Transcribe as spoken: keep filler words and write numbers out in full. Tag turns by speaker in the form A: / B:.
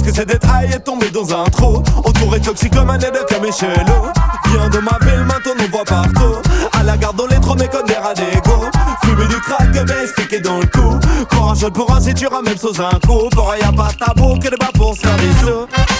A: que c'est d'être high et tomber dans un trou. Entouré toxique comme un aide comme Michelot. Viens de ma ville, maintenant on voit partout. À la gare dans les trous, mais comme des radégos. Fumer du crack, mais expliqué dans le cou. Pour un shot, pour un si tu ramènes sous un coup. Pour y'a pas de tabou, que des bas pour se faire des sous.